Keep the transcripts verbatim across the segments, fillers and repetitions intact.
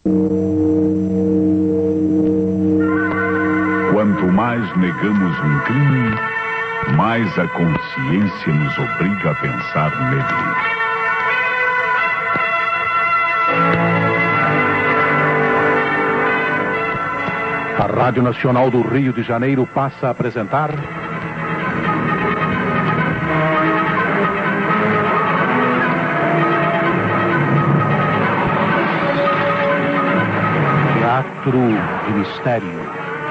Quanto mais negamos um crime, mais a consciência nos obriga a pensar nele. A Rádio Nacional do Rio de Janeiro passa a apresentar... Teatro de Mistério.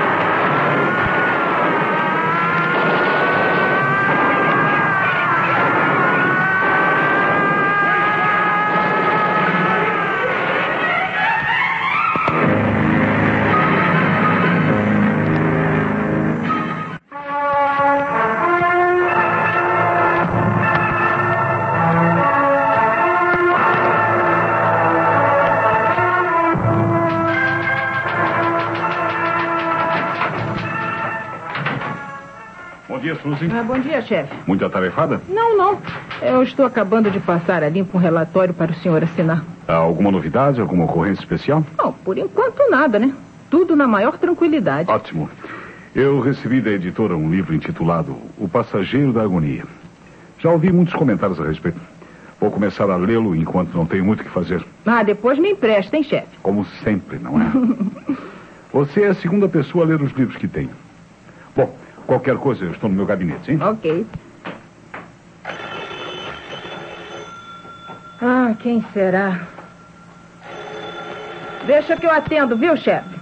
Ah, bom dia, chefe. Muito atarefada? Não, não. Eu estou acabando de passar a limpo um relatório para o senhor assinar. Há alguma novidade, alguma ocorrência especial? Não, por enquanto nada, né? Tudo na maior tranquilidade. Ótimo. Eu recebi da editora um livro intitulado O Passageiro da Agonia. Já ouvi muitos comentários a respeito. Vou começar a lê-lo enquanto não tenho muito o que fazer. Ah, depois me empresta, hein, chefe? Como sempre, não é? Você é a segunda pessoa a ler os livros que tenho. Bom, qualquer coisa, eu estou no meu gabinete, hein? Ok. Ah, quem será? Deixa que eu atendo, viu, chefe?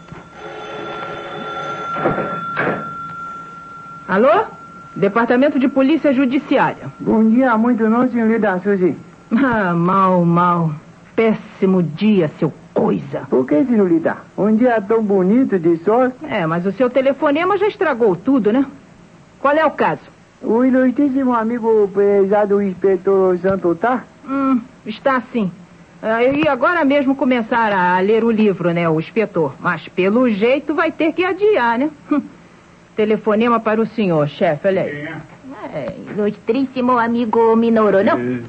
Alô? Departamento de Polícia Judiciária. Bom dia, muito não, senhorita Suzy. Ah, mal, mal. Péssimo dia, seu coisa. Por que, senhorita? Um dia tão bonito de sol. É, mas o seu telefonema já estragou tudo, né? Qual é o caso? O ilustríssimo amigo prezado inspetor Santo tá? Hum, está sim. Ah, eu ia agora mesmo começar a ler o livro, né, o inspetor. Mas pelo jeito vai ter que adiar, né? Telefonema para o senhor, chefe, olha aí. É, ilustríssimo amigo Minoro, não? É.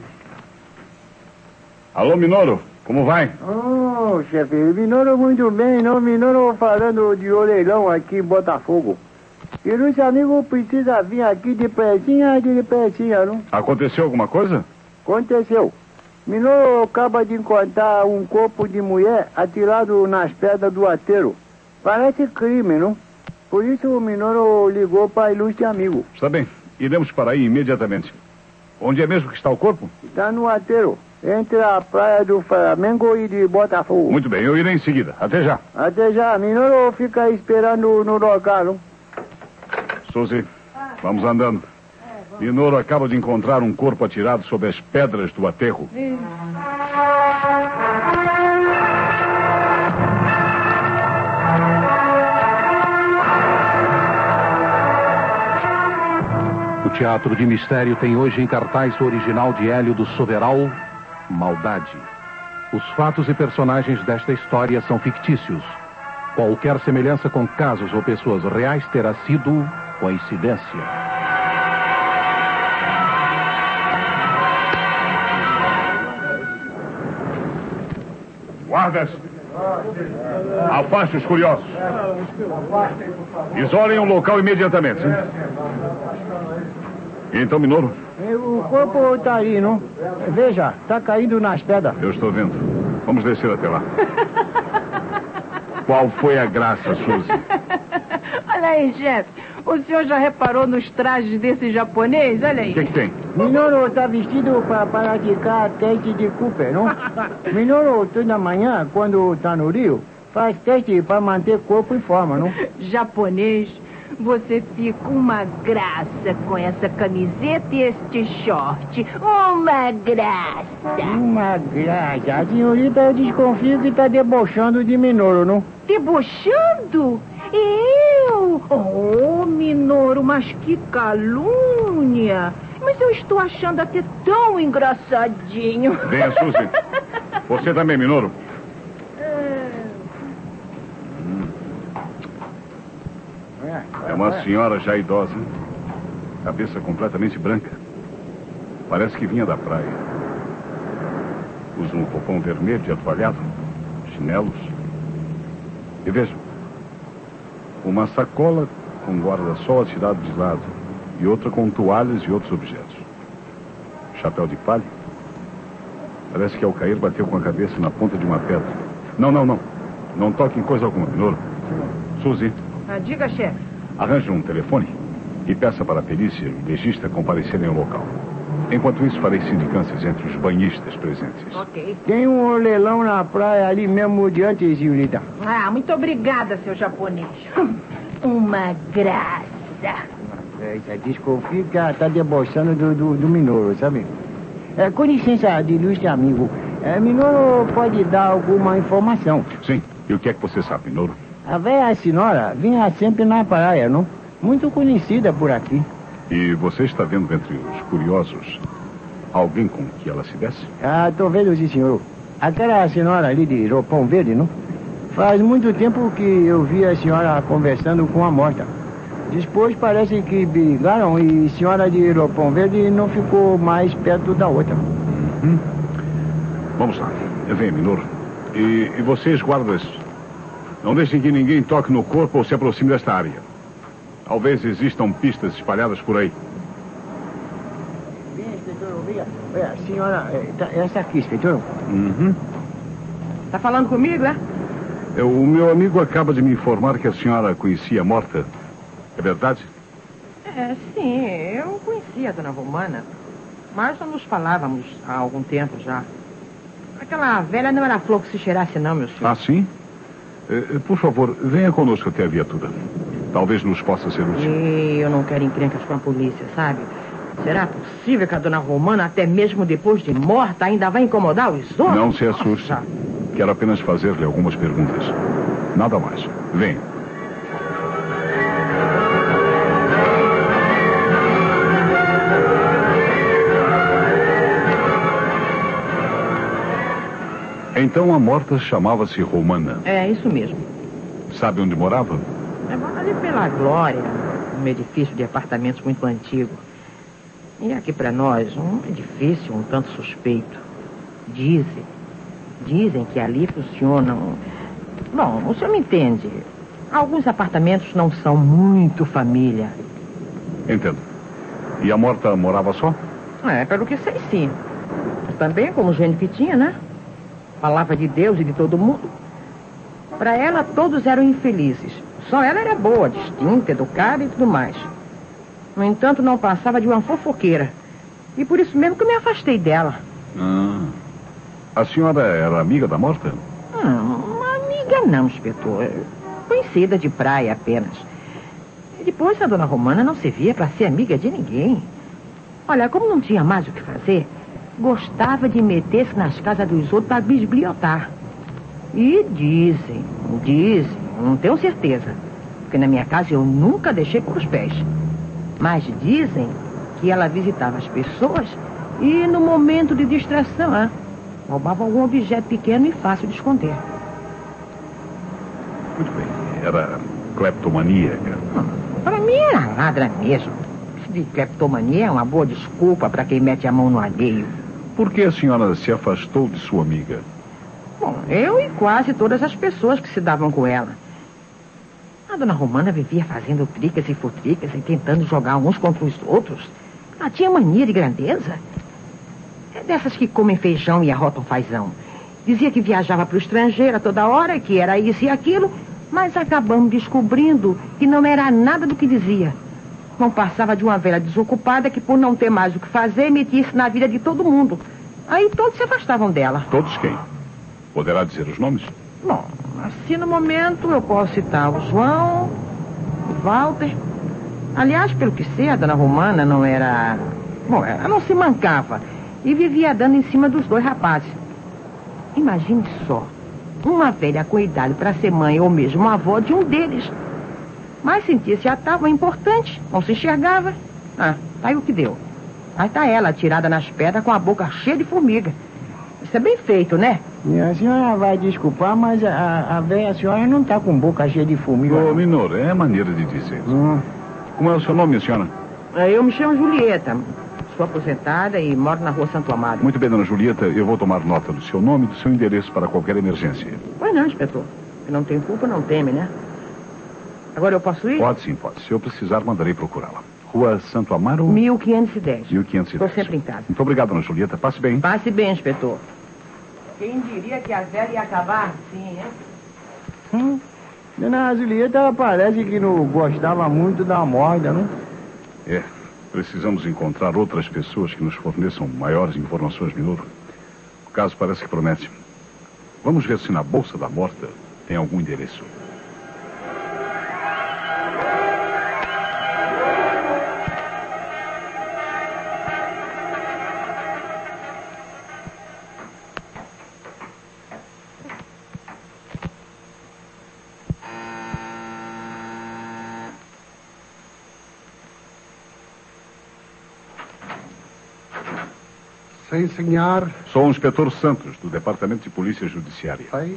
Alô, Minoro, como vai? Oh, chefe, Minoro muito bem, não? Minoro falando de orelhão aqui em Botafogo. E nosso amigo precisa vir aqui de pertinho, de pertinho, não? Aconteceu alguma coisa? Aconteceu. Minoro acaba de encontrar um corpo de mulher atirado nas pedras do aterro. Parece crime, não? Por isso o Minoro ligou para ilustre amigo. Está bem, iremos para aí imediatamente. Onde é mesmo que está o corpo? Está no aterro, entre a praia do Flamengo e de Botafogo. Muito bem, eu irei em seguida. Até já. Até já. Minoro fica esperando no local, não? Suzy, vamos andando. Minoro acaba de encontrar um corpo atirado sob as pedras do aterro. O Teatro de Mistério tem hoje em cartaz o original de Hélio do Soberal, Maldade. Os fatos e personagens desta história são fictícios. Qualquer semelhança com casos ou pessoas reais terá sido coincidência. Guardas, afaste os curiosos. Isolem o local imediatamente. Hein? Então, Minoro? O corpo está ali, não? Veja, está caindo nas pedras. Eu estou vendo. Vamos descer até lá. Qual foi a graça, Suzy? Olha aí, chefe. O senhor já reparou nos trajes desse japonês? Olha aí. O que, que tem? Minoro está vestido para praticar teste de Cooper, não? Minoro, toda manhã, quando está no Rio, faz teste para manter corpo em forma, não? Japonês, você fica uma graça com essa camiseta e este short. Uma graça. Uma graça. A senhorita, eu desconfio que está debochando de Minoro, não? Debochando? Eu? Oh, Minoro, mas que calúnia. Mas eu estou achando até tão engraçadinho. Venha, Suzy. Você também, Minoro. É uma senhora já idosa. Cabeça completamente branca. Parece que vinha da praia. Usa um roupão vermelho e atoalhado. chinelos. E vejam, uma sacola com guarda-sol atirado de lado e outra com toalhas e outros objetos. Chapéu de palha. Parece que ao cair bateu com a cabeça na ponta de uma pedra. Não, não, não. Não toque em coisa alguma, Minoro. Suzy. Ah, diga, chefe. Arranje um telefone e peça para a perícia e o legista comparecerem ao local. Enquanto isso, farei sindicâncias entre os banhistas presentes. Ok. Tem um leilão na praia ali mesmo diante, senhorita. Ah, muito obrigada, seu japonês. Uma graça. É, desconfio que ela está debochando do, do, do Minoro, sabe? É, com licença, de ilustre amigo. É, Minoro pode dar alguma informação? Sim. E o que é que você sabe, Minoro? A velha senhora vinha sempre na praia, não? Muito conhecida por aqui. E você está vendo entre os curiosos alguém com que ela se desse? Ah, tô vendo sim, senhor. Aquela senhora ali de roupão verde, não? Faz muito tempo que eu vi a senhora conversando com a morta. Depois parece que brigaram e a senhora de roupão verde não ficou mais perto da outra. Uhum. Vamos lá. Vem, Minoro. E, e vocês, guardas, não deixem que ninguém toque no corpo ou se aproxime desta área. Talvez existam pistas espalhadas por aí. Bem, inspetor, obrigado. Olha, senhora, é, tá, essa aqui, inspetor. Uhum. Tá falando comigo, é? É, o meu amigo acaba de me informar que a senhora conhecia a morta. É verdade? É, sim, eu conhecia a dona Romana, mas não nos falávamos há algum tempo já. Aquela velha não era flor que se cheirasse não, meu senhor. Ah, sim? É, por favor, venha conosco até a viatura. Talvez nos possa ser útil. E eu não quero encrencas com a polícia, sabe? Será possível que a dona Romana, até mesmo depois de morta, ainda vai incomodar os outros? Não se assuste. Nossa. Quero apenas fazer-lhe algumas perguntas. Nada mais. Venha. Então a morta chamava-se Romana. É, isso mesmo. Sabe onde morava? É ali pela Glória, um edifício de apartamentos muito antigo. E aqui para nós, um edifício um tanto suspeito. Dizem, dizem que ali funcionam... Bom, o senhor me entende. Alguns apartamentos não são muito família. Entendo. E a morta morava só? É, pelo que sei, sim. Mas também como gênio que tinha, né? Falava de Deus e de todo mundo. Para ela, todos eram infelizes. Só ela era boa, distinta, educada e tudo mais. No entanto, não passava de uma fofoqueira. E por isso mesmo que eu me afastei dela. Ah. A senhora era amiga da morta? Hum, uma amiga não, inspetor. Conhecida de praia apenas. E depois a dona Romana não servia para ser amiga de ninguém. Olha, como não tinha mais o que fazer, gostava de meter-se nas casas dos outros para bisbilhotar. E dizem, dizem, não tenho certeza, porque na minha casa eu nunca deixei por os pés. Mas dizem que ela visitava as pessoas e no momento de distração, ah, roubava algum objeto pequeno e fácil de esconder. Muito bem. Era cleptomaníaca. Hum, para mim era ladra mesmo. Isso de cleptomania é uma boa desculpa para quem mete a mão no alheio. Por que a senhora se afastou de sua amiga? Bom, eu e quase todas as pessoas que se davam com ela. A dona Romana vivia fazendo tricas e futricas e tentando jogar uns contra os outros. Ela tinha mania de grandeza. É dessas que comem feijão e arrotam fazão. Dizia que viajava para o estrangeiro a toda hora, que era isso e aquilo, mas acabamos descobrindo que não era nada do que dizia. Não passava de uma velha desocupada que, por não ter mais o que fazer, metia-se na vida de todo mundo. Aí todos se afastavam dela. Todos quem? Poderá dizer os nomes? Bom, assim no momento eu posso citar o João, o Walter. Aliás, pelo que sei, a dona Romana não era... Bom, ela não se mancava e vivia dando em cima dos dois rapazes. Imagine só, uma velha com idade para ser mãe ou mesmo avó de um deles. Mas sentia-se tava importante, não se enxergava. Ah, tá aí o que deu. Aí tá ela, atirada nas pedras com a boca cheia de formiga. Isso é bem feito, né? E a senhora vai desculpar, mas a, a velha senhora não tá com boca cheia de formiga. Ô, Minoro, é maneira de dizer. Hum. Como é o seu nome, senhora? Eu me chamo Julieta. sou aposentada e moro na rua Santo Amaro. Muito bem, dona Julieta, eu vou tomar nota do seu nome e do seu endereço para qualquer emergência. Pois não, inspetor. Se não tem culpa, não teme, né? Agora eu posso ir? Pode sim, pode. Se eu precisar, mandarei procurá-la. Rua Santo Amaro? mil quinhentos e dez. mil quinhentos e dez. Estou sempre em casa. Muito obrigado, dona Julieta. Passe bem. Passe bem, inspetor. Quem diria que a velha ia acabar assim, hein? Hum. Dona Julieta, ela parece que não gostava muito da moda, não? É. Precisamos encontrar outras pessoas que nos forneçam maiores informações, Minoro. O caso parece que promete. Vamos ver se na bolsa da morta tem algum endereço. Sim, senhor. Sou o inspetor Santos, do Departamento de Polícia Judiciária. Sim.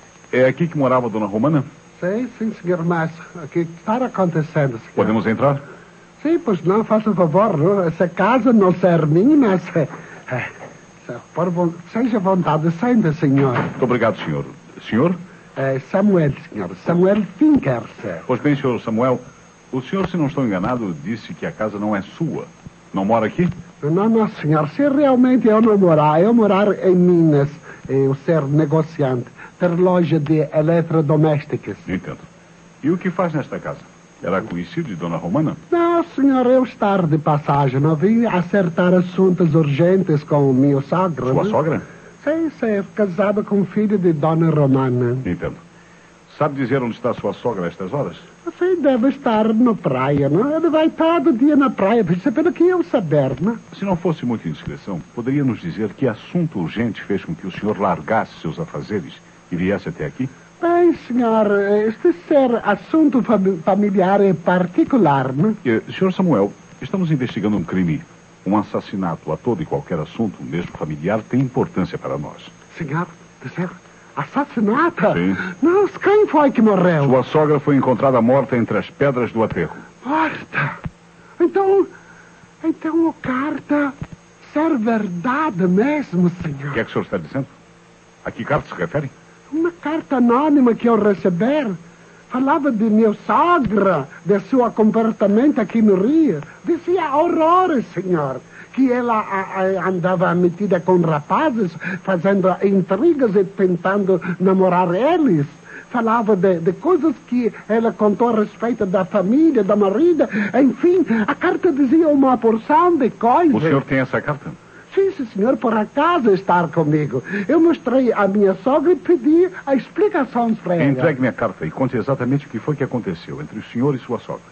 É aqui que morava a dona Romana? Sim, sim, senhor, mas o que está acontecendo, senhor? Podemos entrar? Sim, pois não, faça favor, não? Essa casa não serve minha, mas... É, é, por, vo- seja vontade, senta, senhor. Muito obrigado, senhor. Senhor? É Samuel, senhor. Samuel Finkers. Pois bem, senhor Samuel, o senhor, se não estou enganado, disse que a casa não é sua. Não mora aqui? Não, não, senhor. Se realmente eu não morar, eu morar em Minas, eu ser negociante, ter loja de eletrodomésticos. Entendo. E o que faz nesta casa? Era conhecido de dona Romana? Não, senhor, eu estar de passagem. Não vim acertar assuntos urgentes com o meu sogro. Sua né? sogra? Sim, ser casado com o filho de dona Romana. Entendo. Sabe dizer onde está sua sogra a estas horas? Você deve estar na praia, não? Ele vai todo dia na praia, isso é pelo que eu saber, não? Se não fosse muita indiscrição, poderia nos dizer que assunto urgente fez com que o senhor largasse seus afazeres e viesse até aqui? Bem, senhor, este ser assunto fami- familiar e particular, não? Eh, senhor Samuel, estamos investigando um crime. Um assassinato a todo e qualquer assunto, mesmo familiar, tem importância para nós. Senhor, dizer, assassinato? Sim. Não, quem foi que morreu? Sua sogra foi encontrada morta entre as pedras do aterro. Morta? Então, então o carta ser verdade mesmo, senhor. O que é que o senhor está dizendo? A que carta se refere? Uma carta anônima que eu receber. Falava de minha sogra, de seu comportamento aqui no Rio. Dizia horrores, senhor. Que ela a, a, andava metida com rapazes, fazendo intrigas e tentando namorar eles. Falava de, de coisas que ela contou a respeito da família, da marido. Enfim, a carta dizia uma porção de coisas. O senhor tem essa carta? Sim, sim, senhor, por acaso estar comigo. Eu mostrei a minha sogra e pedi a explicação para ela. Entregue-me a carta e conte exatamente o que foi que aconteceu entre o senhor e sua sogra.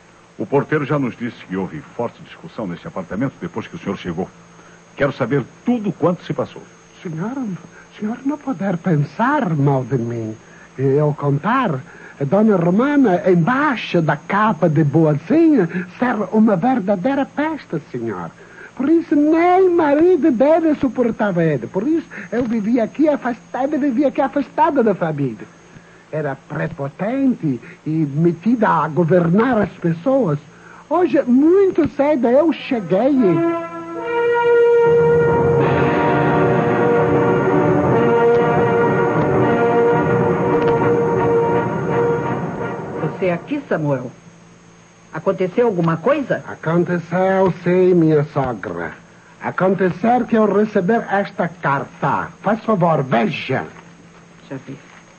O porteiro já nos disse que houve forte discussão nesse apartamento depois que o senhor chegou. Quero saber tudo quanto se passou. Senhor, senhor não poder pensar mal de mim. Eu contar, a dona Romana, embaixo da capa de boazinha, ser uma verdadeira peste, senhor. Por isso, nem marido dele suportava ele. Por isso, eu vivia aqui afastada, vivia aqui afastada da família. Era prepotente e metida a governar as pessoas. Hoje, muito cedo, eu cheguei e... Você aqui, Samuel? Aconteceu alguma coisa? Aconteceu, sim, minha sogra. Aconteceu que eu recebi esta carta. Faz favor, veja. Já vi.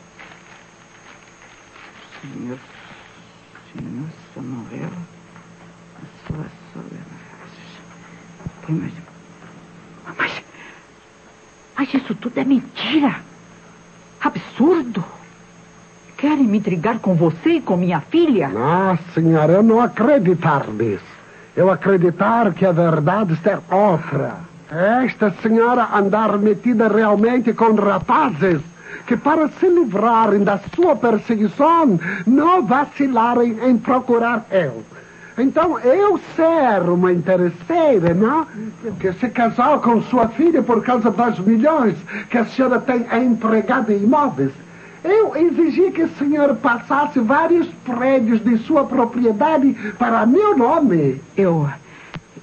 Senhor, senhor Samuel, a sua sogra. Tem mais... Mas, mas isso tudo é mentira. Absurdo. Querem me intrigar com você e com minha filha? Não, senhora, eu não acreditar nisso. Eu acreditar que a verdade é outra. Esta senhora andar metida realmente com rapazes que, para se livrarem da sua perseguição, não vacilarem em procurar eu. Então, eu ser uma interesseira, não? Que se casou com sua filha por causa dos milhões que a senhora tem empregado em imóveis. Eu exigi que o senhor passasse vários prédios de sua propriedade para meu nome. Eu...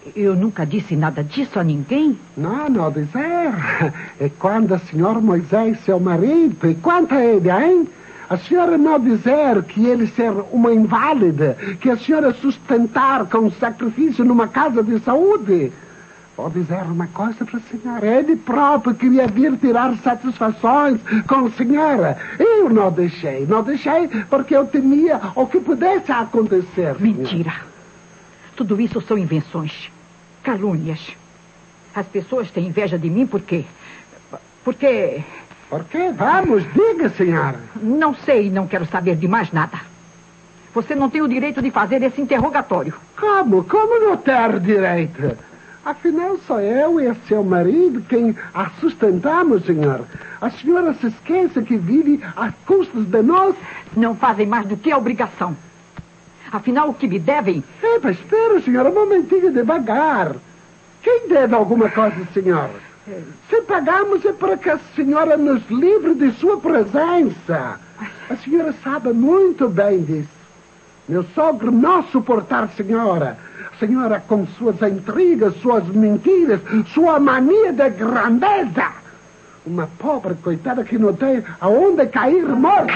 Eu nunca disse nada disso a ninguém. Não, não dizer. E quando o senhor Moisés, seu marido, e quanto a ele, hein? A senhora não dizer que ele ser uma inválida, que a senhora sustentar com sacrifício numa casa de saúde. Vou dizer uma coisa para a senhora. Ele próprio queria vir tirar satisfações com a senhora. Eu não deixei. Não deixei porque eu temia o que pudesse acontecer. Mentira. Tudo isso são invenções. Calúnias. As pessoas têm inveja de mim por quê? Porque... Por quê? Vamos, diga, senhora. Não sei, não quero saber de mais nada. Você não tem o direito de fazer esse interrogatório. Como? Como não ter direito? Afinal, sou eu e seu marido quem a sustentamos, senhora. A senhora se esquece que vive às custas de nós? Não fazem mais do que a obrigação. Afinal, o que me devem... Epa, espera, senhora, um momentinho devagar. Quem deve alguma coisa, senhora? Se pagamos é para que a senhora nos livre de sua presença. A senhora sabe muito bem disso. Meu sogro não suportar a senhora. A senhora com suas intrigas, suas mentiras, sua mania de grandeza. Uma pobre coitada que não tem aonde cair morta.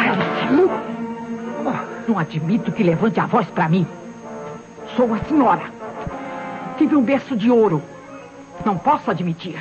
Não admito que levante a voz para mim. Sou a senhora. Tive um berço de ouro. Não posso admitir.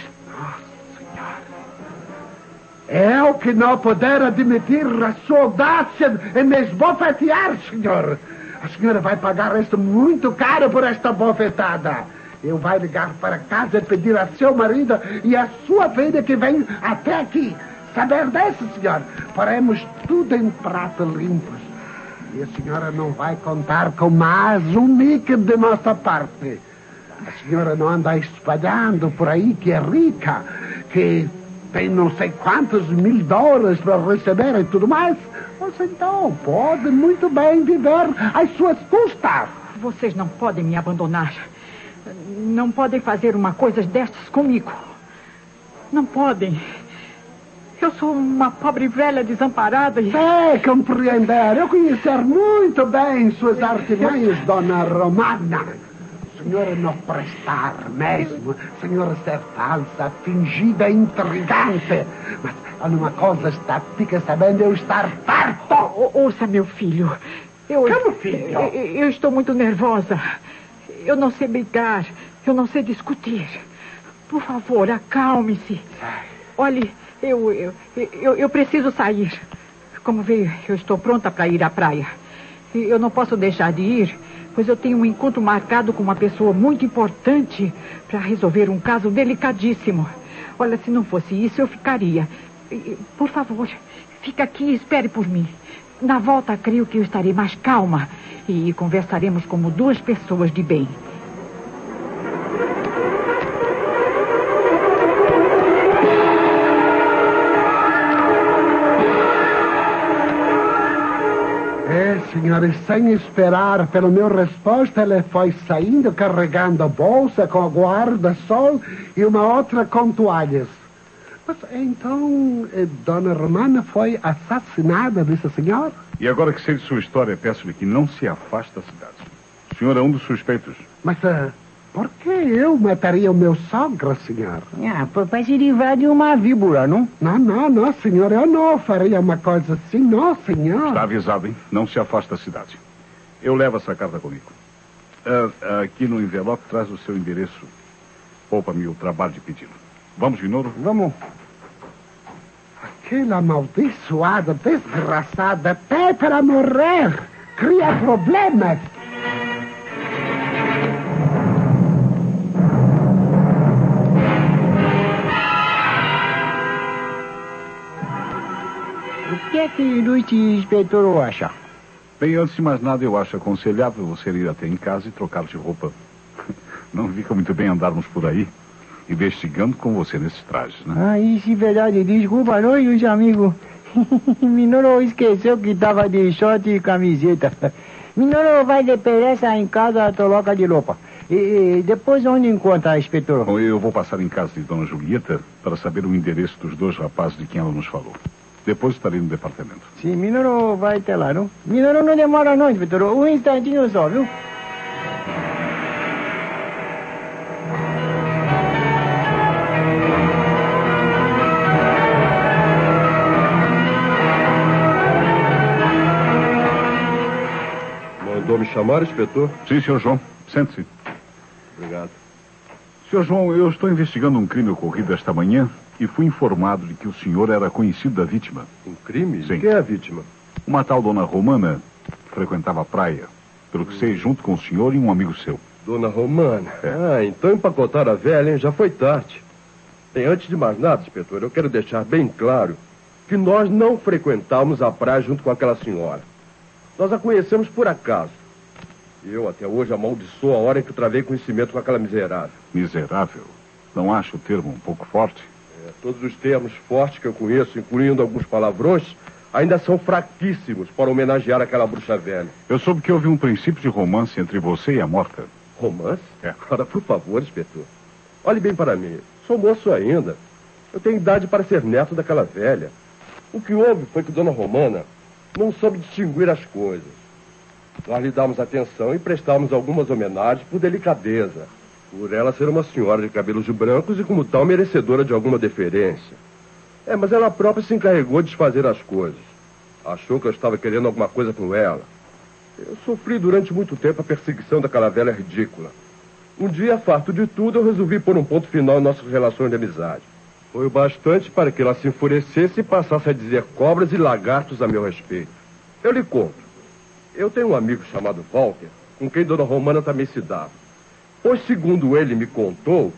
É o que não poder admitir a sua audácia em me esbofetear, senhor. A senhora vai pagar isto muito caro por esta bofetada. Eu vou ligar para casa e pedir a seu marido e a sua filha que vem até aqui. Saber dessa, senhor? Faremos tudo em pratos limpos. E a senhora não vai contar com mais um níquel de nossa parte. A senhora não anda espalhando por aí que é rica, que tem não sei quantos mil dólares para receber e tudo mais. Você então pode muito bem viver às suas custas. Vocês não podem me abandonar. Não podem fazer uma coisa destas comigo. Não podem. Eu sou uma pobre velha desamparada e... É, compreender. Eu conhecer muito bem suas artimanhas, dona Romana. Senhora não prestar mesmo. Senhora ser falsa, fingida, intrigante. Mas uma coisa está, fica sabendo, eu estar farto. O, ouça, meu filho. Eu, Como filho? Eu, eu estou muito nervosa. Eu não sei brigar. Eu não sei discutir. Por favor, acalme-se. Olhe, eu, eu, eu, eu preciso sair. Como vê, eu estou pronta para ir à praia. Eu não posso deixar de ir, pois eu tenho um encontro marcado com uma pessoa muito importante para resolver um caso delicadíssimo. Olha, se não fosse isso, eu ficaria. Por favor, fica aqui e espere por mim. Na volta, creio que eu estarei mais calma e conversaremos como duas pessoas de bem. É, senhora, sem esperar pela minha resposta, ela foi saindo carregando a bolsa com a guarda-sol e uma outra com toalhas. Mas então, eh, dona Romana foi assassinada, disse a senhora? E agora que sei de sua história, peço-lhe que não se afaste da cidade. O senhor é um dos suspeitos. Mas uh, por que eu mataria o meu sogro, senhor? Ah, para se livrar de uma víbora, não? Não, não, não, senhor. Eu não faria uma coisa assim, não, senhor. Está avisado, hein? Não se afaste da cidade. Eu levo essa carta comigo. Uh, aqui no envelope traz o seu endereço. Poupa-me o trabalho de pedi-lo. Vamos, Minoro? Vamos. Aquela amaldiçoada, desgraçada, até para morrer, cria problemas. O que é que Luiz inspetor acha? Bem, antes de mais nada, eu acho aconselhável você ir até em casa e trocar de roupa. Não fica muito bem andarmos por aí investigando com você nesses trajes, né? Ah, isso é verdade. Desculpa, não, os amigos. Minoro esqueceu que estava de short e camiseta. Minoro vai depressa em casa, troca de roupa. E, e depois onde encontra, inspetor? Bom, eu vou passar em casa de Dona Julieta para saber o endereço dos dois rapazes de quem ela nos falou. Depois estarei no departamento. Sim, Minoro vai até lá, não? Minoro não demora não, inspetor. Um instantinho só, viu? Me chamaram, inspetor? Sim, senhor João. Sente-se. Obrigado. senhor João, eu estou investigando um crime ocorrido esta manhã e fui informado de que o senhor era conhecido da vítima. Um crime? Sim. Quem é a vítima? Uma tal dona Romana frequentava a praia, pelo que sei, junto com o senhor e um amigo seu. Dona Romana? É. Ah, então empacotaram a velha, hein? Já foi tarde. Bem, antes de mais nada, inspetor, eu quero deixar bem claro que nós não frequentamos a praia junto com aquela senhora. Nós a conhecemos por acaso. Eu, até hoje, amaldiçoo a hora em que eu travei conhecimento com aquela miserável. Miserável? Não acha o termo um pouco forte? É, todos os termos fortes que eu conheço, incluindo alguns palavrões, ainda são fraquíssimos para homenagear aquela bruxa velha. Eu soube que houve um princípio de romance entre você e a morta. Romance? É. Ora, por favor, inspetor. Olhe bem para mim. Sou moço ainda. Eu tenho idade para ser neto daquela velha. O que houve foi que Dona Romana não soube distinguir as coisas. Nós lhe damos atenção e prestamos algumas homenagens por delicadeza, por ela ser uma senhora de cabelos brancos e, como tal, merecedora de alguma deferência. É, mas ela própria se encarregou de desfazer as coisas. Achou que eu estava querendo alguma coisa com ela. Eu sofri durante muito tempo a perseguição daquela velha ridícula. Um dia, farto de tudo, eu resolvi pôr um ponto final em nossas relações de amizade. Foi o bastante para que ela se enfurecesse e passasse a dizer cobras e lagartos a meu respeito. Eu lhe conto. Eu tenho um amigo chamado Walter, com quem Dona Romana também se dava. Pois, segundo ele me contou...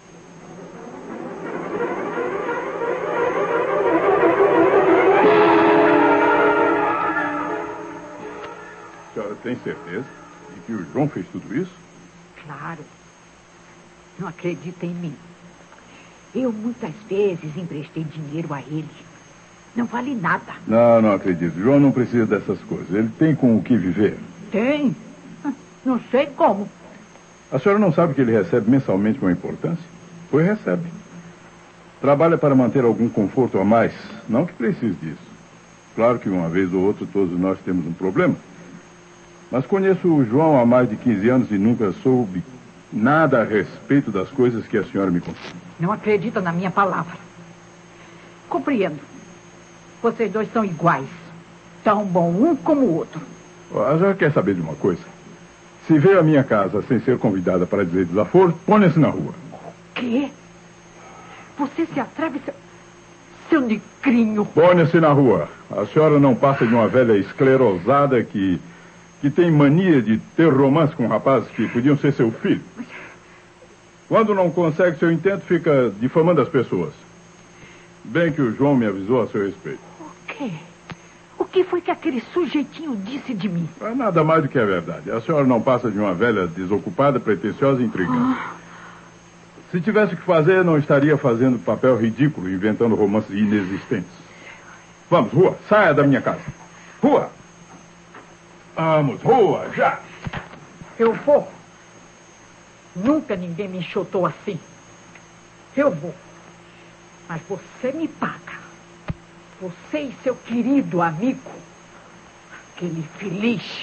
A senhora tem certeza de que o João fez tudo isso? Claro. Não acredita em mim. Eu muitas vezes emprestei dinheiro a ele. Não vale nada. Não, não acredito. João não precisa dessas coisas. Ele tem com o que viver. Tem. Não sei como. A senhora não sabe que ele recebe mensalmente uma importância? Pois recebe. Trabalha para manter algum conforto a mais. Não que precise disso. Claro que uma vez ou outra todos nós temos um problema. Mas conheço o João há mais de quinze anos e nunca soube nada a respeito das coisas que a senhora me contou. Não acredita na minha palavra. Compreendo. Vocês dois são iguais. Tão bom um como o outro. A senhora quer saber de uma coisa? Se veio à minha casa sem ser convidada para dizer desaforo, ponha-se na rua. O quê? Você se atreve, seu, seu negrinho. Ponha-se na rua. A senhora não passa de uma velha esclerosada que, que tem mania de ter romance com rapazes que podiam ser seu filho. Quando não consegue seu intento, fica difamando as pessoas. Bem que o João me avisou a seu respeito. O quê? O que foi que aquele sujeitinho disse de mim? É nada mais do que a verdade. A senhora não passa de uma velha desocupada, pretensiosa e intrigante. Ah. Se tivesse o que fazer, não estaria fazendo papel ridículo, inventando romances inexistentes. Vamos, rua, saia da minha casa. Rua! Vamos, rua, já! Eu vou. Nunca ninguém me enxotou assim. Eu vou. Mas você me paga. Você e seu querido amigo. Aquele infeliz.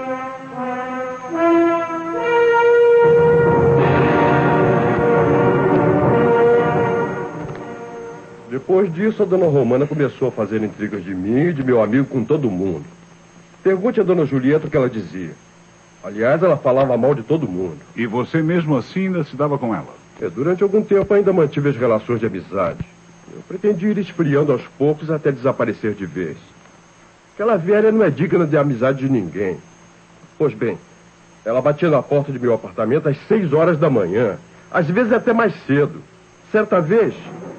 Depois disso, a Dona Romana começou a fazer intrigas de mim e de meu amigo com todo mundo. Pergunte a Dona Julieta o que ela dizia. Aliás, ela falava mal de todo mundo. E você mesmo assim ainda se dava com ela? É, durante algum tempo ainda mantive as relações de amizade. Eu pretendi ir esfriando aos poucos até desaparecer de vez. Aquela velha não é digna de amizade de ninguém. Pois bem, ela batia na porta de meu apartamento às seis horas da manhã. Às vezes até mais cedo. Certa vez...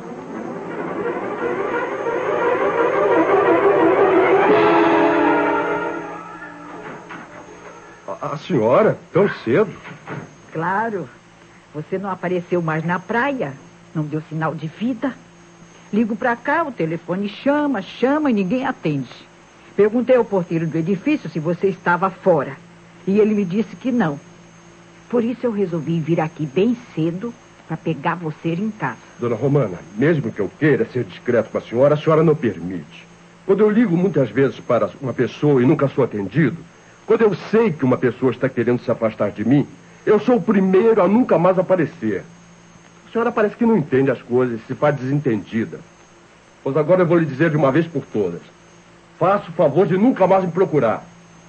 A, a senhora? Tão cedo? Claro. Você não apareceu mais na praia. Não deu sinal de vida. Ligo pra cá, o telefone chama, chama e ninguém atende. Perguntei ao porteiro do edifício se você estava fora. E ele me disse que não. Por isso eu resolvi vir aqui bem cedo para pegar você em casa. Dona Romana, mesmo que eu queira ser discreto com a senhora, a senhora não permite. Quando eu ligo muitas vezes para uma pessoa e nunca sou atendido, quando eu sei que uma pessoa está querendo se afastar de mim, eu sou o primeiro a nunca mais aparecer. A senhora parece que não entende as coisas, se faz desentendida. Pois agora eu vou lhe dizer de uma vez por todas. Faça o favor de nunca mais me procurar.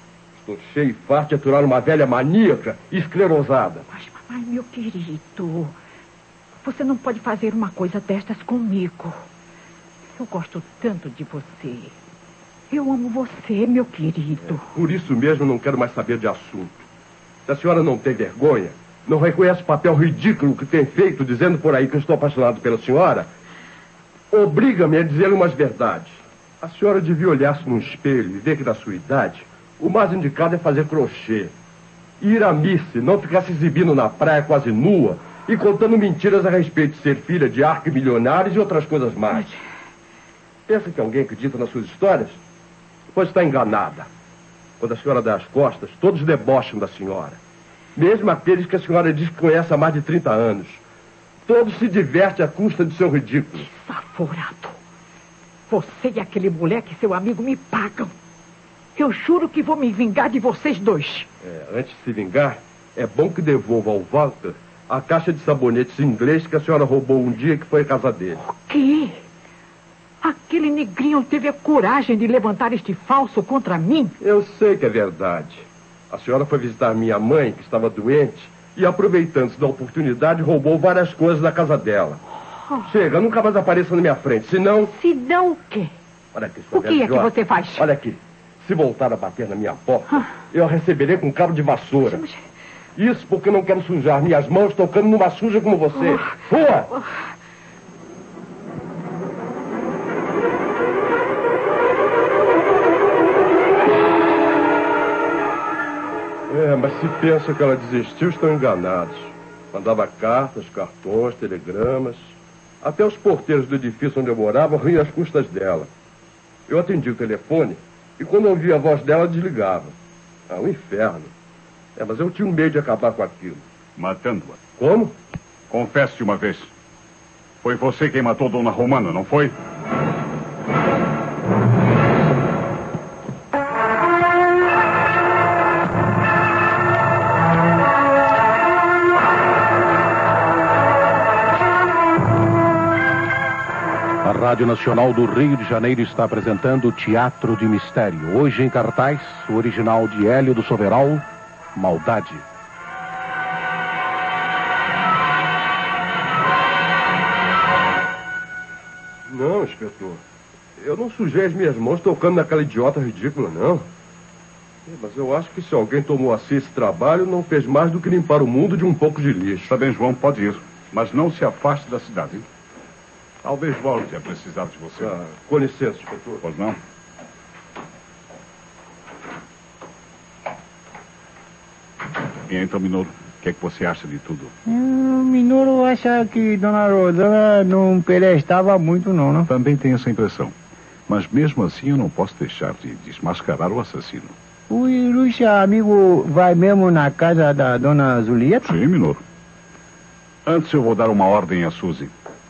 Estou cheio e farto de aturar uma velha maníaca e esclerosada. Mas, papai, meu querido, você não pode fazer uma coisa destas comigo. Eu gosto tanto de você. Eu amo você, meu querido. É, por isso mesmo não quero mais saber de assunto. Se a senhora não tem vergonha, não reconhece o papel ridículo que tem feito dizendo por aí que eu estou apaixonado pela senhora, obriga-me a dizer umas verdades. A senhora devia olhar-se no espelho e ver que, na sua idade, o mais indicado é fazer crochê. Ir à missa, não ficar se exibindo na praia quase nua e contando mentiras a respeito de ser filha de arquimilionários e outras coisas mais. Pensa que alguém acredita nas suas histórias? Pois está enganada. Quando a senhora dá as costas, todos debocham da senhora. Mesmo aqueles que a senhora diz que conhece há mais de trinta anos. Todos se divertem à custa de seu ridículo. Desaforado. Você e aquele moleque, seu amigo, me pagam. Eu juro que vou me vingar de vocês dois. É, antes de se vingar, é bom que devolva ao Walter a caixa de sabonetes inglês que a senhora roubou um dia que foi à casa dele. O quê? Aquele negrinho teve a coragem de levantar este falso contra mim? Eu sei que é verdade. A senhora foi visitar minha mãe, que estava doente, e aproveitando-se da oportunidade, roubou várias coisas da casa dela. Oh. Chega, nunca mais apareça na minha frente, senão... Se não o quê? Olha aqui, o que é que você faz? Olha aqui, se voltar a bater na minha porta, ah. eu a receberei com um cabo de vassoura. Mas... Isso porque eu não quero sujar minhas mãos tocando numa suja como você. Oh. Rua! Oh. É, mas se pensam que ela desistiu, estão enganados. Mandava cartas, cartões, telegramas. Até os porteiros do edifício onde eu morava riam às custas dela. Eu atendi o telefone e quando ouvi a voz dela, desligava. Ah, um inferno. É, mas eu tinha um medo de acabar com aquilo. Matando-a. Como? Confesse de uma vez. Foi você quem matou Dona Romana, não foi? A Rádio Nacional do Rio de Janeiro está apresentando Teatro de Mistério. Hoje em cartaz, o original de Hélio do Soveral, Maldade. Não, inspetor. Eu não sujei as minhas mãos tocando naquela idiota ridícula, não. Mas eu acho que se alguém tomou assim esse trabalho, não fez mais do que limpar o mundo de um pouco de lixo. Está bem, João, pode ir. Mas não se afaste da cidade, hein? Talvez volte a precisar de você. Ah, com licença, inspetor. Pois não? E então, Minoro, o que é que você acha de tudo? Hum, Minoro acha que Dona Rosana não prestava muito, não, não? Também tenho essa impressão. Mas mesmo assim eu não posso deixar de desmascarar o assassino. O ilustre amigo vai mesmo na casa da Dona Julieta? Sim, Minoro. Antes eu vou dar uma ordem a Suzy.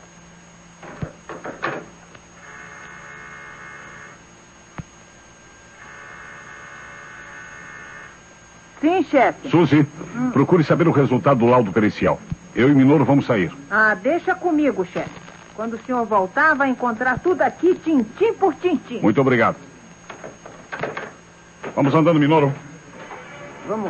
Sim, chefe. Suzy, hum. procure saber o resultado do laudo pericial. Eu e Minoro vamos sair. Ah, deixa comigo, chefe. Quando o senhor voltar, vai encontrar tudo aqui, tintim por tintim. Muito obrigado. Vamos andando, Minoro. Vamos.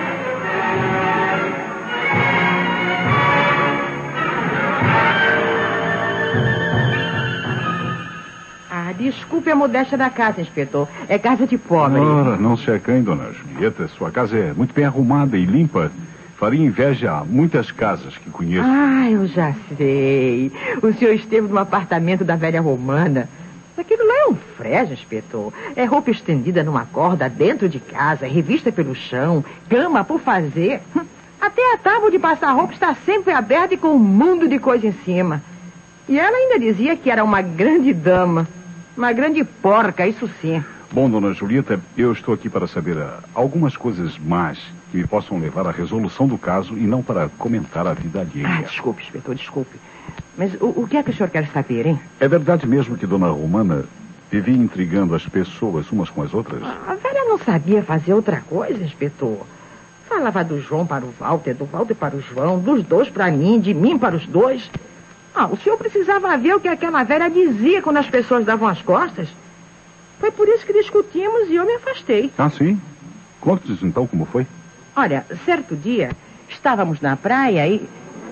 Desculpe a modéstia da casa, inspetor. É casa de pobre. Ora, não se acanhe, Dona Julieta. Sua casa é muito bem arrumada e limpa. Faria inveja a muitas casas que conheço. Ah, eu já sei. O senhor esteve no apartamento da velha Romana. Aquilo lá é um frejo, inspetor. É roupa estendida numa corda dentro de casa, revista pelo chão, cama por fazer. Até a tábua de passar roupa está sempre aberta e com um mundo de coisa em cima. E ela ainda dizia que era uma grande dama. Uma grande porca, isso sim. Bom, Dona Julieta, eu estou aqui para saber uh, algumas coisas mais que me possam levar à resolução do caso e não para comentar a vida alheia. Ah, desculpe, inspetor, desculpe. Mas o, o que é que o senhor quer saber, hein? É verdade mesmo que Dona Romana vivia intrigando as pessoas umas com as outras? A velha não sabia fazer outra coisa, inspetor. Falava do João para o Walter, do Walter para o João, dos dois para mim, de mim para os dois. Ah, o senhor precisava ver o que aquela velha dizia quando as pessoas davam as costas. Foi por isso que discutimos e eu me afastei. Ah, sim? Conte-nos então como foi. Olha, certo dia, estávamos na praia e...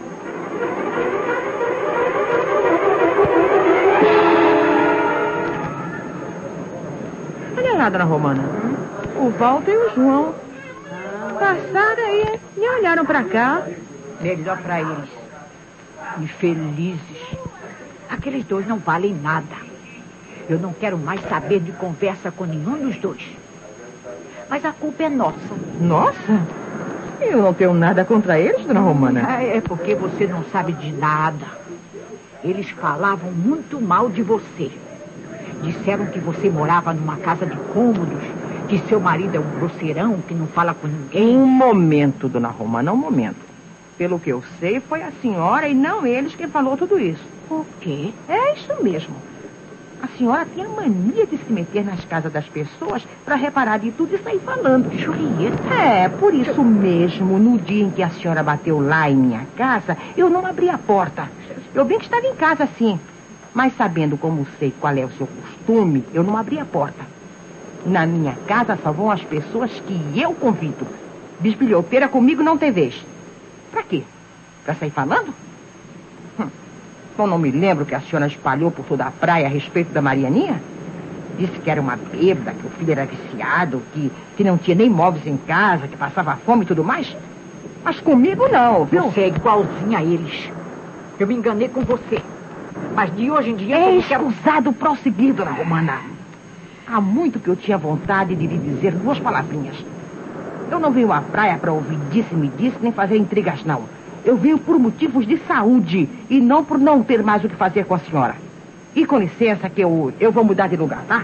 Olha lá, dona Romana. O Walter e o João passaram aí e olharam pra cá. Melhor pra eles. Infelizes. Aqueles dois não valem nada. Eu não quero mais saber de conversa com nenhum dos dois. Mas a culpa é nossa. Nossa? Eu não tenho nada contra eles, dona Romana. É porque você não sabe de nada. Eles falavam muito mal de você. Disseram que você morava numa casa de cômodos, que seu marido é um grosseirão, que não fala com ninguém. Um momento, dona Romana, um momento. Pelo que eu sei, foi a senhora e não eles quem falou tudo isso. O quê? É isso mesmo. A senhora tem a mania de se meter nas casas das pessoas para reparar de tudo e sair falando. Julieta? É, por isso mesmo, no dia em que a senhora bateu lá em minha casa, eu não abri a porta. Eu bem que estava em casa, sim. Mas sabendo como sei qual é o seu costume, eu não abri a porta. Na minha casa só vão as pessoas que eu convido. Bisbilhoteira comigo não tem vez. Pra quê? Pra sair falando? Hum. Eu não me lembro que a senhora espalhou por toda a praia a respeito da Marianinha? Disse que era uma bêbada, que o filho era viciado, que, que não tinha nem móveis em casa, que passava fome e tudo mais. Mas comigo não, viu? Você é igualzinha a eles. Eu me enganei com você. Mas de hoje em dia... É eu não quero... escusado prosseguir, dona Romana. Há muito que eu tinha vontade de lhe dizer duas palavrinhas. Eu não venho à praia para ouvir disse-me-disse, nem fazer intrigas, não. Eu venho por motivos de saúde e não por não ter mais o que fazer com a senhora. E com licença que eu, eu vou mudar de lugar, tá?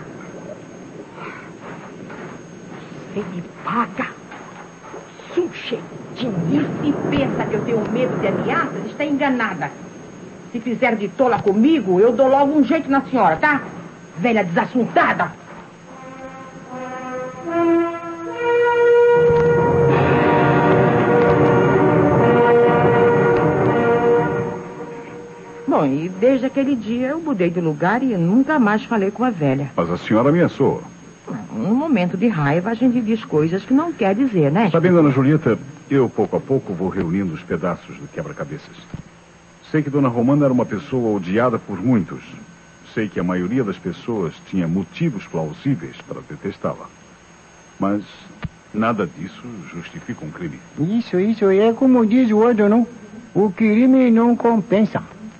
Você me paga. Sujetinha. Se pensa que eu tenho medo de ameaças, está enganada. Se fizer de tola comigo, eu dou logo um jeito na senhora, tá? Velha desassuntada. Bom, e desde aquele dia eu mudei de lugar e nunca mais falei com a velha. Mas a senhora ameaçou. Num momento de raiva, a gente diz coisas que não quer dizer, né? Sabe, dona Julieta, eu pouco a pouco vou reunindo os pedaços do quebra-cabeças. Sei que dona Romana era uma pessoa odiada por muitos. Sei que a maioria das pessoas tinha motivos plausíveis para detestá-la. Mas nada disso justifica um crime. Isso, isso. É como diz o outro, não? O crime não compensa.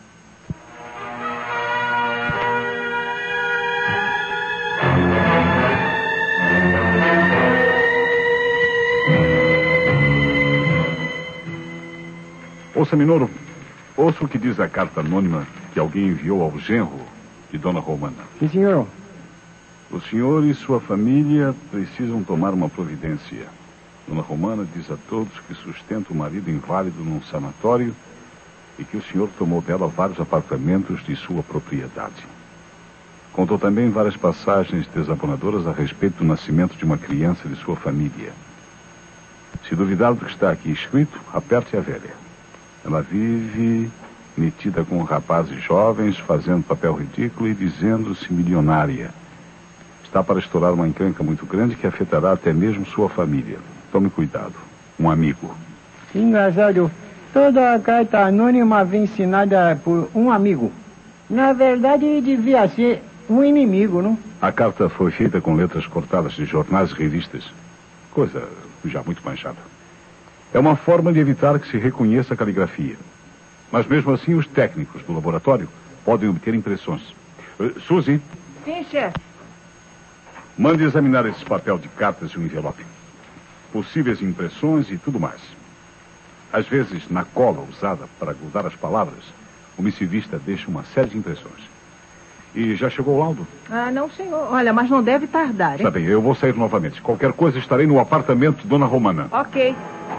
Ouça, Minoro, ouça o que diz a carta anônima que alguém enviou ao genro de dona Romana. Sim, senhor. O senhor e sua família precisam tomar uma providência. Dona Romana diz a todos que sustenta o marido inválido num sanatório e que o senhor tomou dela vários apartamentos de sua propriedade. Contou também várias passagens desabonadoras a respeito do nascimento de uma criança de sua família. Se duvidar do que está aqui escrito, aperte a velha. Ela vive metida com rapazes jovens, fazendo papel ridículo e dizendo-se milionária. Está para estourar uma encrenca muito grande que afetará até mesmo sua família. Tome cuidado. Um amigo. Engraçado. Toda a carta anônima vem ensinada por um amigo. Na verdade, devia ser um inimigo, não? A carta foi feita com letras cortadas de jornais e revistas. Coisa já muito manchada. É uma forma de evitar que se reconheça a caligrafia. Mas mesmo assim, os técnicos do laboratório podem obter impressões. Uh, Suzy? Sim, chefe. Mande examinar esse papel de cartas e um envelope. Possíveis impressões e tudo mais. Às vezes, na cola usada para grudar as palavras, o missivista deixa uma série de impressões. E já chegou o laudo? Ah, não, senhor. Olha, mas não deve tardar, hein? Tá bem, eu vou sair novamente. Qualquer coisa, estarei no apartamento de dona Romana. Ok.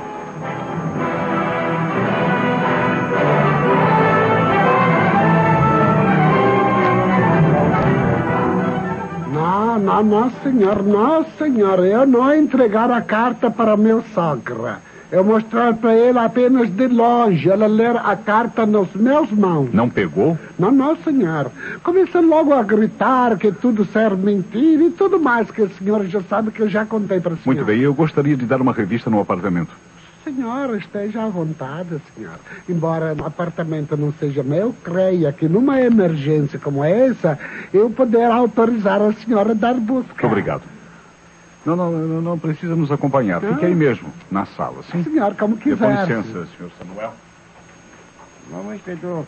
Não, não, não, senhor, não, senhor. Eu não entregar a carta para meu sogra. Eu mostrar para ela apenas de longe, ela ler a carta nos meus mãos. Não pegou? Não, não, senhor. Começou logo a gritar que tudo serve mentira e tudo mais que a senhora já sabe que eu já contei para a senhora. Muito bem, eu gostaria de dar uma revista no apartamento. Senhora, esteja à vontade, senhor. Embora o apartamento não seja meu, creia que numa emergência como essa, eu poder autorizar a senhora a dar busca. Obrigado. Não, não, não, não precisa nos acompanhar. Não? Fique aí mesmo, na sala, sim? Senhor, como quiser. Com licença, senhor Samuel. Vamos, inspetor.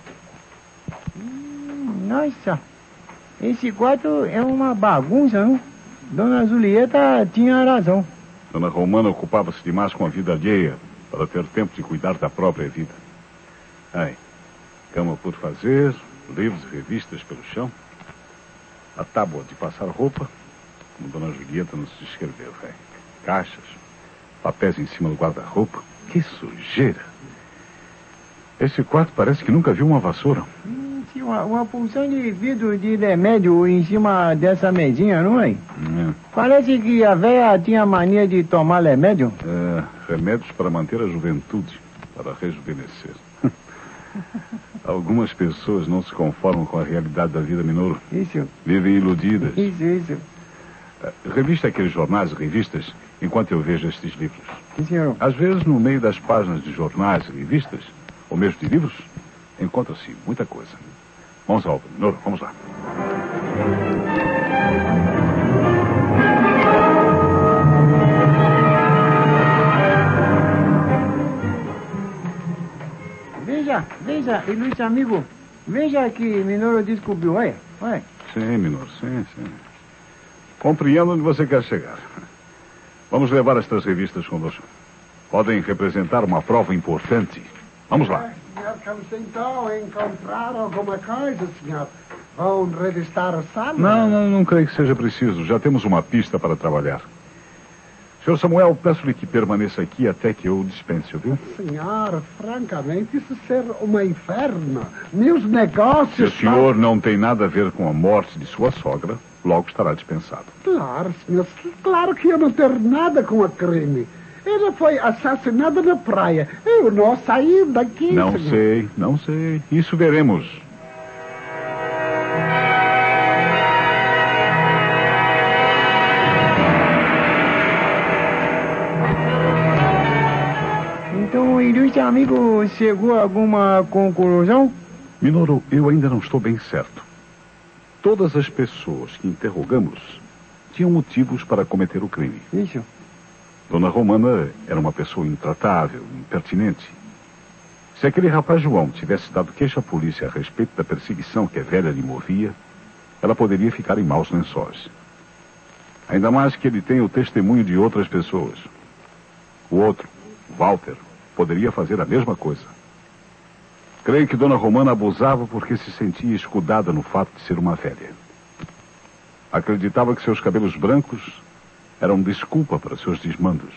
Hum, nossa, esse quarto é uma bagunça, não? Dona Julieta tinha razão. Dona Romana ocupava-se demais com a vida alheia para ter tempo de cuidar da própria vida. Ai, cama por fazer, livros e revistas pelo chão, a tábua de passar roupa, como Dona Julieta nos descreveu, velho. Caixas, papéis em cima do guarda-roupa. Que sujeira! Esse quarto parece que nunca viu uma vassoura. Hum, tinha uma, uma porção de vidro de remédio em cima dessa mesinha, não é? É. Parece que a véia tinha mania de tomar remédio. É, remédios para manter a juventude, para rejuvenescer. Algumas pessoas não se conformam com a realidade da vida, Minoru. Isso. Vivem iludidas. Isso, isso. Revista aqueles jornais e revistas enquanto eu vejo estes livros. Sim, senhor. Às vezes, no meio das páginas de jornais e revistas, ou mesmo de livros, encontra-se muita coisa. Vamos ao Minoru, vamos lá. Veja, veja, ilustre amigo. Veja que Minoru descobriu, olha, olha. Sim, Minoru, sim, sim. Compreendo onde você quer chegar. Vamos levar estas revistas conosco. Podem representar uma prova importante. Vamos lá. Senhor, vamos então encontrar alguma coisa, senhor. Vão revistar a sala? Não, não, não creio que seja preciso. Já temos uma pista para trabalhar. senhor Samuel, peço-lhe que permaneça aqui até que eu o dispense, viu? Senhor, francamente, isso ser um inferno. Meus negócios... Se o senhor não tem nada a ver com a morte de sua sogra, logo estará dispensado. Claro, senhor. Claro que eu não tenho nada com a crime. Ela foi assassinada na praia. Eu não saí daqui, Não senhor. sei, não sei. Isso veremos. Então, ilustre amigo, chegou a alguma conclusão? Minoru, eu ainda não estou bem certo. Todas as pessoas que interrogamos tinham motivos para cometer o crime. Isso. Dona Romana era uma pessoa intratável, impertinente. Se aquele rapaz João tivesse dado queixa à polícia a respeito da perseguição que a velha lhe movia, ela poderia ficar em maus lençóis. Ainda mais que ele tem o testemunho de outras pessoas. O outro, Walter, poderia fazer a mesma coisa. Creio que Dona Romana abusava porque se sentia escudada no fato de ser uma velha. Acreditava que seus cabelos brancos eram desculpa para seus desmandos.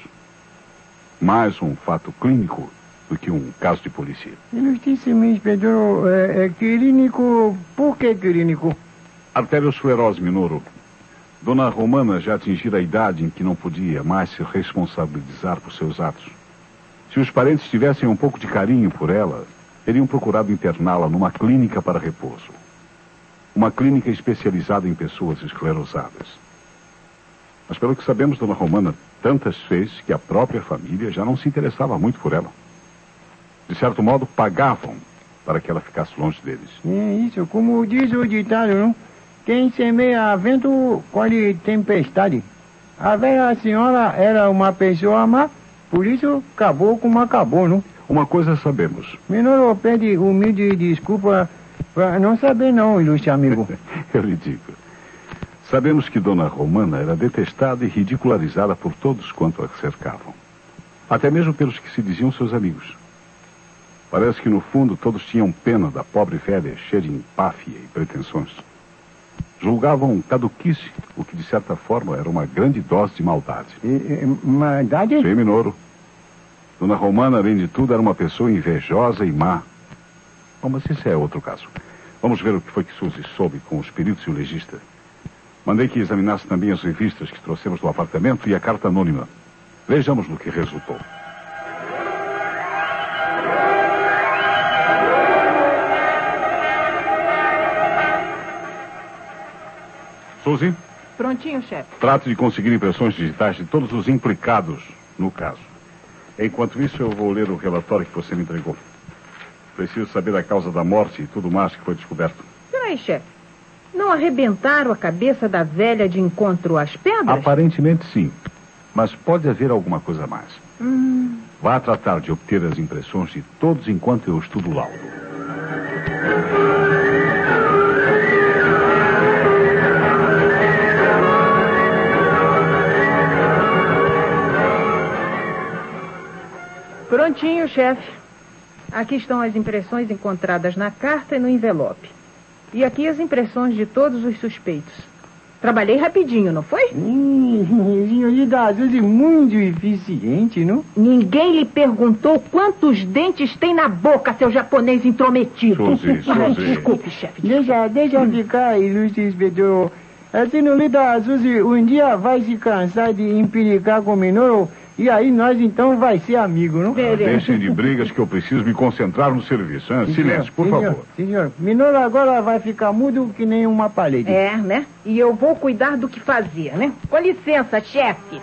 Mais um fato clínico do que um caso de polícia. Ilustríssimo inspetor, é, é clínico... Por que clínico? Arteriosclerose, Minoru. Dona Romana já atingira a idade em que não podia mais se responsabilizar por seus atos. Se os parentes tivessem um pouco de carinho por ela, teriam procurado interná-la numa clínica para repouso. Uma clínica especializada em pessoas esclerosadas. Mas pelo que sabemos, Dona Romana tantas fez que a própria família já não se interessava muito por ela. De certo modo, pagavam para que ela ficasse longe deles. É isso, como diz o ditado, não? Quem semeia vento, colhe tempestade. A velha senhora era uma pessoa má, por isso acabou como acabou, não? Uma coisa sabemos. Minoru pede humilde desculpa para não saber não, ilustre amigo. Eu lhe digo. Sabemos que Dona Romana era detestada e ridicularizada por todos quanto a cercavam. Até mesmo pelos que se diziam seus amigos. Parece que no fundo todos tinham pena da pobre velha, cheia de empáfia e pretensões. Julgavam caduquice, o que de certa forma era uma grande dose de maldade. E, e, maldade? Sim, Minoru. Dona Romana, além de tudo, era uma pessoa invejosa e má. Bom, mas esse é outro caso. Vamos ver o que foi que Suzy soube com os peritos e o legista. Mandei que examinasse também as revistas que trouxemos do apartamento e a carta anônima. Vejamos no que resultou. Suzy? Prontinho, chefe. Trate de conseguir impressões digitais de todos os implicados no caso. Enquanto isso, eu vou ler o relatório que você me entregou. Preciso saber a causa da morte e tudo mais que foi descoberto. Peraí, chefe. Não arrebentaram a cabeça da velha de encontro às pedras? Aparentemente, sim. Mas pode haver alguma coisa a mais. Hum. Vá tratar de obter as impressões de todos enquanto eu estudo o laudo. Prontinho, chefe. Aqui estão as impressões encontradas na carta e no envelope. E aqui as impressões de todos os suspeitos. Trabalhei rapidinho, não foi? Hum, senhorita Suzy, muito eficiente, não? Ninguém lhe perguntou quantos dentes tem na boca, seu japonês intrometido. Suzy, Suzy. Desculpe, chefe. Deixa, deixa ficar, ilustre inspetor. A senhorita Suzy um dia vai se cansar de empiricar com o Minoru. E aí nós então vai ser amigo, não? Ah, deixem de brigas que eu preciso me concentrar no serviço. Hein? Silêncio, por senhor, favor. Senhor, Minoru agora vai ficar mudo que nem uma parede. É, né? E eu vou cuidar do que fazer, né? Com licença, chefe.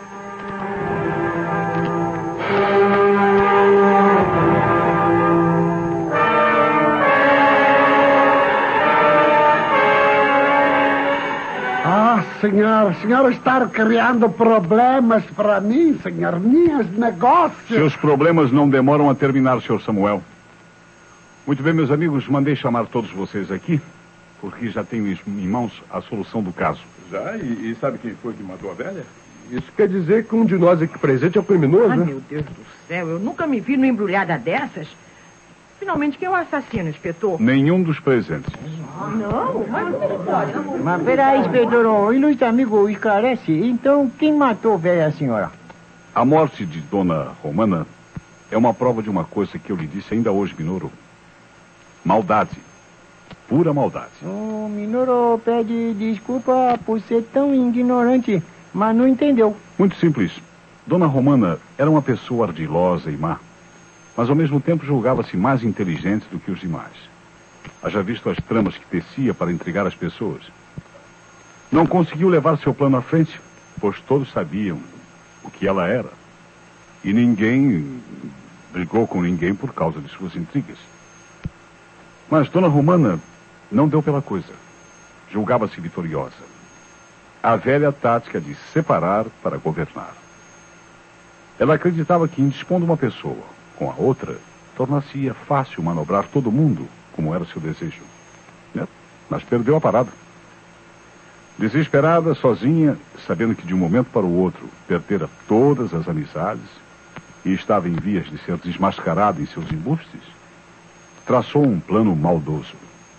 Ah, senhor, o senhor está criando problemas para mim, senhor. Meus negócios. Seus problemas não demoram a terminar, senhor Samuel. Muito bem, meus amigos, mandei chamar todos vocês aqui, porque já tenho em mãos a solução do caso. Já? E, e sabe quem foi que matou a velha? Isso quer dizer que um de nós aqui presente é o criminoso, Ai, né? meu Deus do céu, eu nunca me vi numa embrulhada dessas. Finalmente, quem é o assassino, inspetor? Nenhum dos presentes. Não, mas como ele pode? Mas peraí, inspetor, o ilustre amigo esclarece. Então, quem matou velha senhora? A morte de Dona Romana é uma prova de uma coisa que eu lhe disse ainda hoje, Minoru. Maldade. Pura maldade. O Minoru pede desculpa por ser tão ignorante, mas não entendeu. Muito simples. Dona Romana era uma pessoa ardilosa e má, mas ao mesmo tempo julgava-se mais inteligente do que os demais. Haja visto as tramas que tecia para intrigar as pessoas. Não conseguiu levar seu plano à frente, pois todos sabiam o que ela era. E ninguém brigou com ninguém por causa de suas intrigas. Mas Dona Romana não deu pela coisa. Julgava-se vitoriosa. A velha tática de separar para governar. Ela acreditava que, indispondo uma pessoa com a outra, tornar-se-ia fácil manobrar todo mundo, como era seu desejo. Né? Mas perdeu a parada. Desesperada, sozinha, sabendo que de um momento para o outro perdera todas as amizades e estava em vias de ser desmascarada em seus embustes, traçou um plano maldoso.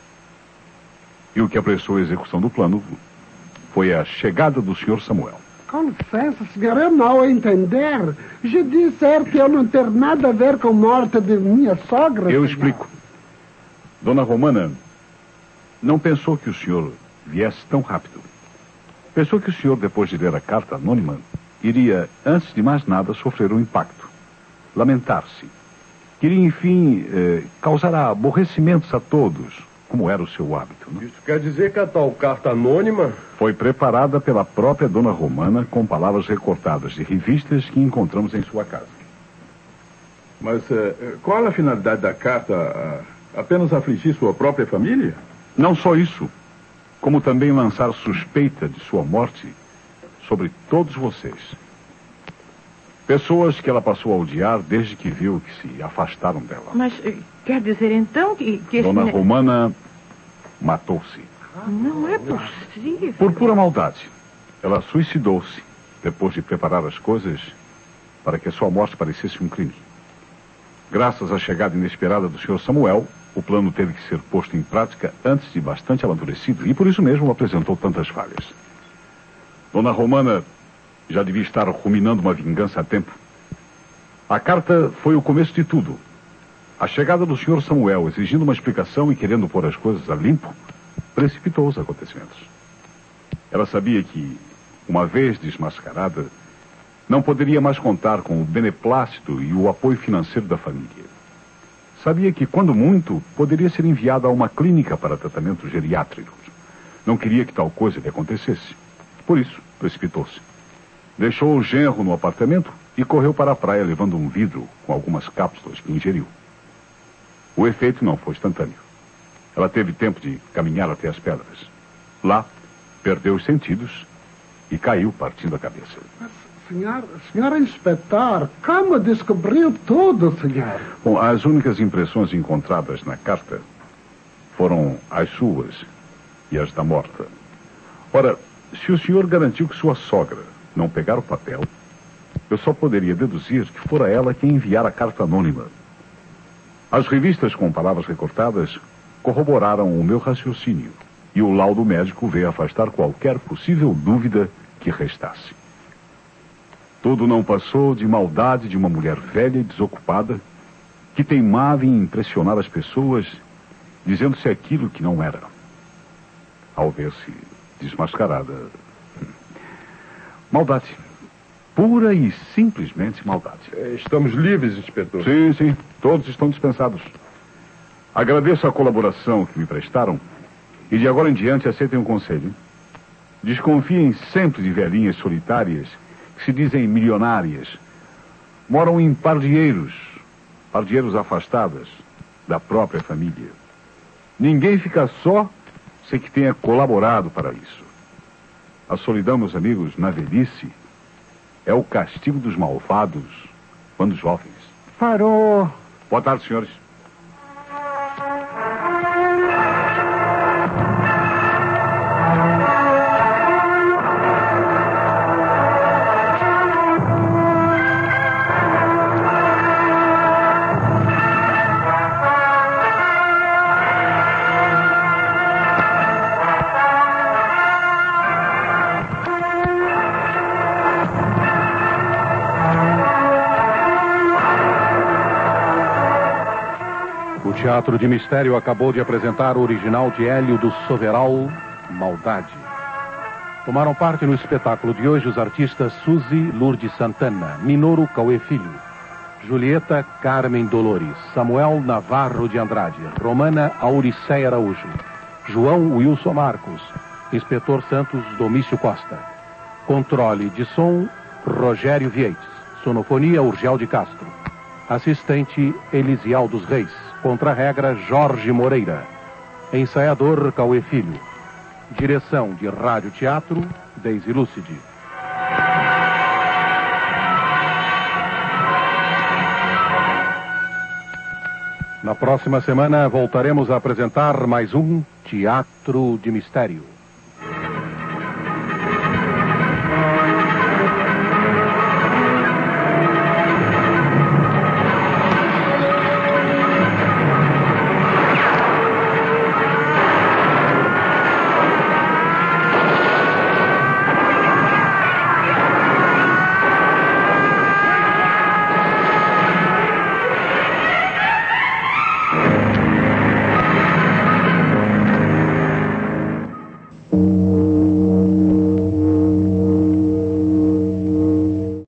E o que apressou a execução do plano foi a chegada do senhor Samuel. Com licença, senhor, eu não entender. Já disse que eu não ter nada a ver com a morte de minha sogra. Eu senhor. explico. Dona Romana não pensou que o senhor viesse tão rápido. Pensou que o senhor, depois de ler a carta anônima, iria, antes de mais nada, sofrer um impacto. Lamentar-se. Queria, enfim, eh, causar aborrecimentos a todos, como era o seu hábito. Não? Isso quer dizer que a tal carta anônima... Foi preparada pela própria Dona Romana com palavras recortadas de revistas que encontramos em sua casa. Mas uh, qual a finalidade da carta? Uh, apenas afligir sua própria família? Não só isso, como também lançar suspeita de sua morte sobre todos vocês. Pessoas que ela passou a odiar desde que viu que se afastaram dela. Mas eh, quer dizer então que... que Dona esse... Romana matou-se. Não é possível. Por pura maldade. Ela suicidou-se depois de preparar as coisas para que a sua morte parecesse um crime. Graças à chegada inesperada do senhor Samuel, o plano teve que ser posto em prática antes de bastante amadurecido e por isso mesmo apresentou tantas falhas. Dona Romana já devia estar ruminando uma vingança há tempo. A carta foi o começo de tudo. A chegada do senhor Samuel, exigindo uma explicação e querendo pôr as coisas a limpo, precipitou os acontecimentos. Ela sabia que, uma vez desmascarada, não poderia mais contar com o beneplácito e o apoio financeiro da família. Sabia que, quando muito, poderia ser enviada a uma clínica para tratamentos geriátricos. Não queria que tal coisa lhe acontecesse. Por isso, precipitou-se. Deixou o genro no apartamento e correu para a praia levando um vidro com algumas cápsulas que ingeriu. O efeito não foi instantâneo. Ela teve tempo de caminhar até as pedras. Lá, perdeu os sentidos e caiu partindo a cabeça. Mas, senhor, senhor inspetor, como descobriu tudo, senhor? Bom, as únicas impressões encontradas na carta foram as suas e as da morta. Ora, se o senhor garantiu que sua sogra não pegara o papel, eu só poderia deduzir que fora ela quem enviara a carta anônima. As revistas com palavras recortadas corroboraram o meu raciocínio e o laudo médico veio afastar qualquer possível dúvida que restasse. Tudo não passou de maldade de uma mulher velha e desocupada que teimava em impressionar as pessoas dizendo-se aquilo que não era. Ao ver-se desmascarada. Maldade. Pura e simplesmente maldade. Estamos livres, inspetor. Sim, sim. Todos estão dispensados. Agradeço a colaboração que me prestaram e de agora em diante aceitem um conselho. Desconfiem sempre de velhinhas solitárias que se dizem milionárias. Moram em pardieiros, pardieiros afastadas da própria família. Ninguém fica só sem que tenha colaborado para isso. A solidão, meus amigos, na velhice, é o castigo dos malvados quando jovens. Parou. Boa tarde, senhores. O Teatro de Mistério acabou de apresentar o original de Hélio do Soveral, Maldade. Tomaram parte no espetáculo de hoje os artistas Suzy Lourdes Santana, Minoro Cauê Filho, Julieta Carmen Dolores, Samuel Navarro de Andrade, Romana Auriceia Araújo, João Wilson Marcos, Inspetor Santos Domício Costa. Controle de som, Rogério Vieites. Sonofonia, Urgel de Castro. Assistente, Elisial dos Reis. Contra-regra, Jorge Moreira. Ensaiador, Cauê Filho. Direção de Rádio Teatro, Deise Lúcide. Na próxima semana voltaremos a apresentar mais um Teatro de Mistério.